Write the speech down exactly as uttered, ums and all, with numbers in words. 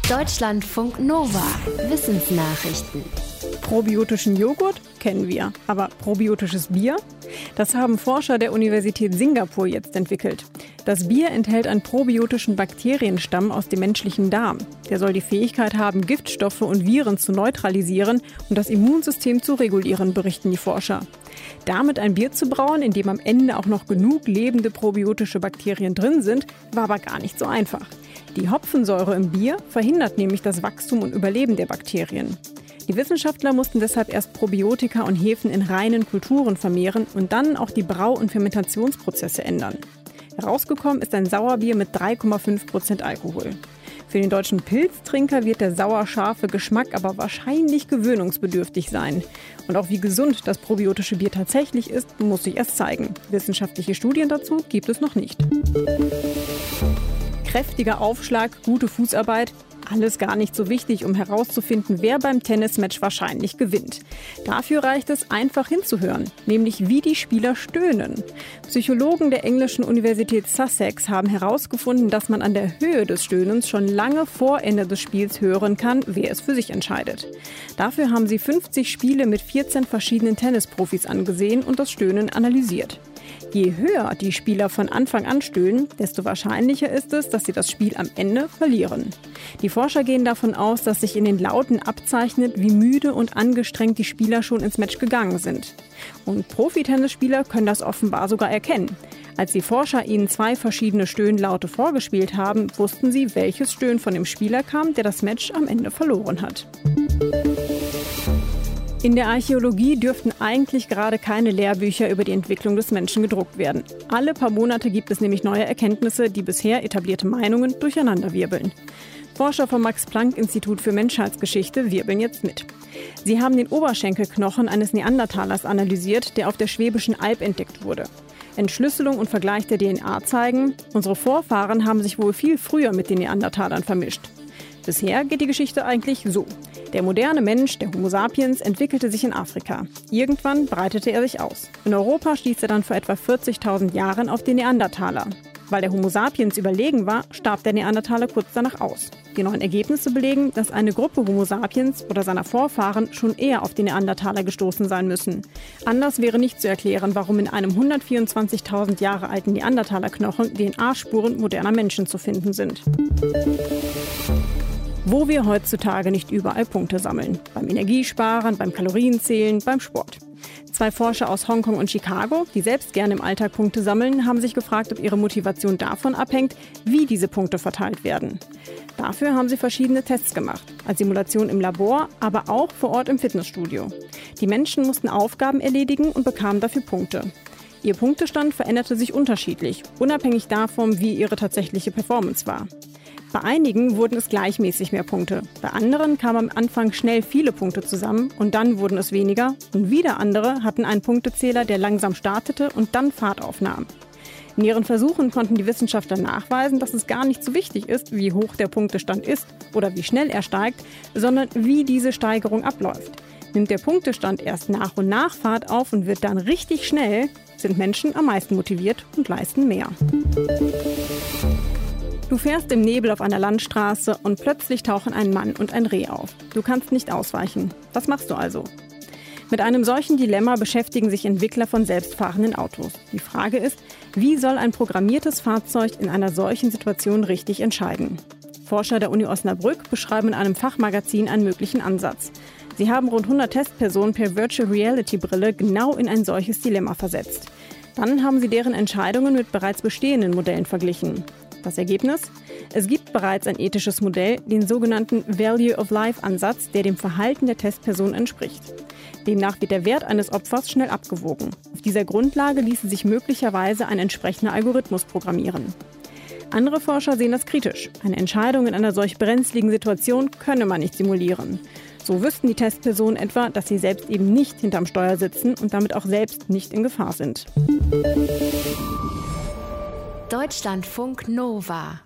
Deutschlandfunk Nova. Wissensnachrichten. Probiotischen Joghurt kennen wir, aber probiotisches Bier? Das haben Forscher der Universität Singapur jetzt entwickelt. Das Bier enthält einen probiotischen Bakterienstamm aus dem menschlichen Darm. Der soll die Fähigkeit haben, Giftstoffe und Viren zu neutralisieren und das Immunsystem zu regulieren, berichten die Forscher. Damit ein Bier zu brauen, in dem am Ende auch noch genug lebende probiotische Bakterien drin sind, war aber gar nicht so einfach. Die Hopfensäure im Bier verhindert nämlich das Wachstum und Überleben der Bakterien. Die Wissenschaftler mussten deshalb erst Probiotika und Hefen in reinen Kulturen vermehren und dann auch die Brau- und Fermentationsprozesse ändern. Herausgekommen ist ein Sauerbier mit drei Komma fünf Prozent Alkohol. Für den deutschen Pilztrinker wird der sauer-scharfe Geschmack aber wahrscheinlich gewöhnungsbedürftig sein. Und auch wie gesund das probiotische Bier tatsächlich ist, muss sich erst zeigen. Wissenschaftliche Studien dazu gibt es noch nicht. Kräftiger Aufschlag, gute Fußarbeit, alles gar nicht so wichtig, um herauszufinden, wer beim Tennismatch wahrscheinlich gewinnt. Dafür reicht es, einfach hinzuhören, nämlich wie die Spieler stöhnen. Psychologen der englischen Universität Sussex haben herausgefunden, dass man an der Höhe des Stöhnens schon lange vor Ende des Spiels hören kann, wer es für sich entscheidet. Dafür haben sie fünfzig Spiele mit vierzehn verschiedenen Tennisprofis angesehen und das Stöhnen analysiert. Je höher die Spieler von Anfang an stöhnen, desto wahrscheinlicher ist es, dass sie das Spiel am Ende verlieren. Die Forscher gehen davon aus, dass sich in den Lauten abzeichnet, wie müde und angestrengt die Spieler schon ins Match gegangen sind. Und Profi-Tennisspieler können das offenbar sogar erkennen. Als die Forscher ihnen zwei verschiedene Stöhnlaute vorgespielt haben, wussten sie, welches Stöhnen von dem Spieler kam, der das Match am Ende verloren hat. In der Archäologie dürften eigentlich gerade keine Lehrbücher über die Entwicklung des Menschen gedruckt werden. Alle paar Monate gibt es nämlich neue Erkenntnisse, die bisher etablierte Meinungen durcheinanderwirbeln. Forscher vom Max-Planck-Institut für Menschheitsgeschichte wirbeln jetzt mit. Sie haben den Oberschenkelknochen eines Neandertalers analysiert, der auf der Schwäbischen Alb entdeckt wurde. Entschlüsselung und Vergleich der D N A zeigen, unsere Vorfahren haben sich wohl viel früher mit den Neandertalern vermischt. Bisher geht die Geschichte eigentlich so. Der moderne Mensch, der Homo sapiens, entwickelte sich in Afrika. Irgendwann breitete er sich aus. In Europa stieß er dann vor etwa vierzigtausend Jahren auf den Neandertaler. Weil der Homo sapiens überlegen war, starb der Neandertaler kurz danach aus. Die neuen Ergebnisse belegen, dass eine Gruppe Homo sapiens oder seiner Vorfahren schon eher auf die Neandertaler gestoßen sein müssen. Anders wäre nicht zu erklären, warum in einem hundertvierundzwanzigtausend Jahre alten Neandertalerknochen D N A-Spuren moderner Menschen zu finden sind. Wo wir heutzutage nicht überall Punkte sammeln. Beim Energiesparen, beim Kalorienzählen, beim Sport. Zwei Forscher aus Hongkong und Chicago, die selbst gerne im Alltag Punkte sammeln, haben sich gefragt, ob ihre Motivation davon abhängt, wie diese Punkte verteilt werden. Dafür haben sie verschiedene Tests gemacht, als Simulation im Labor, aber auch vor Ort im Fitnessstudio. Die Menschen mussten Aufgaben erledigen und bekamen dafür Punkte. Ihr Punktestand veränderte sich unterschiedlich, unabhängig davon, wie ihre tatsächliche Performance war. Bei einigen wurden es gleichmäßig mehr Punkte. Bei anderen kamen am Anfang schnell viele Punkte zusammen und dann wurden es weniger. Und wieder andere hatten einen Punktezähler, der langsam startete und dann Fahrt aufnahm. In ihren Versuchen konnten die Wissenschaftler nachweisen, dass es gar nicht so wichtig ist, wie hoch der Punktestand ist oder wie schnell er steigt, sondern wie diese Steigerung abläuft. Nimmt der Punktestand erst nach und nach Fahrt auf und wird dann richtig schnell, sind Menschen am meisten motiviert und leisten mehr. Du fährst im Nebel auf einer Landstraße und plötzlich tauchen ein Mann und ein Reh auf. Du kannst nicht ausweichen. Was machst du also? Mit einem solchen Dilemma beschäftigen sich Entwickler von selbstfahrenden Autos. Die Frage ist, wie soll ein programmiertes Fahrzeug in einer solchen Situation richtig entscheiden? Forscher der Uni Osnabrück beschreiben in einem Fachmagazin einen möglichen Ansatz. Sie haben rund hundert Testpersonen per Virtual Reality Brille genau in ein solches Dilemma versetzt. Dann haben sie deren Entscheidungen mit bereits bestehenden Modellen verglichen. Das Ergebnis? Es gibt bereits ein ethisches Modell, den sogenannten Value-of-Life-Ansatz, der dem Verhalten der Testperson entspricht. Demnach wird der Wert eines Opfers schnell abgewogen. Auf dieser Grundlage ließe sich möglicherweise ein entsprechender Algorithmus programmieren. Andere Forscher sehen das kritisch. Eine Entscheidung in einer solch brenzligen Situation könne man nicht simulieren. So wüssten die Testpersonen etwa, dass sie selbst eben nicht hinterm Steuer sitzen und damit auch selbst nicht in Gefahr sind. Deutschlandfunk Nova